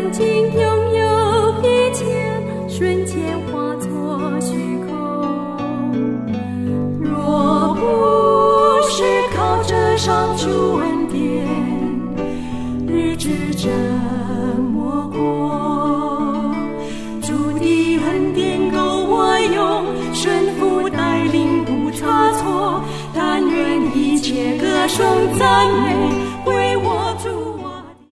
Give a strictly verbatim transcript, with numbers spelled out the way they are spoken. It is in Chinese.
曾经拥有一切，瞬间化作虚空。若不是靠着上主恩典，日子这么过，主的恩典够我用，顺服带领不差错，但愿一切歌颂赞美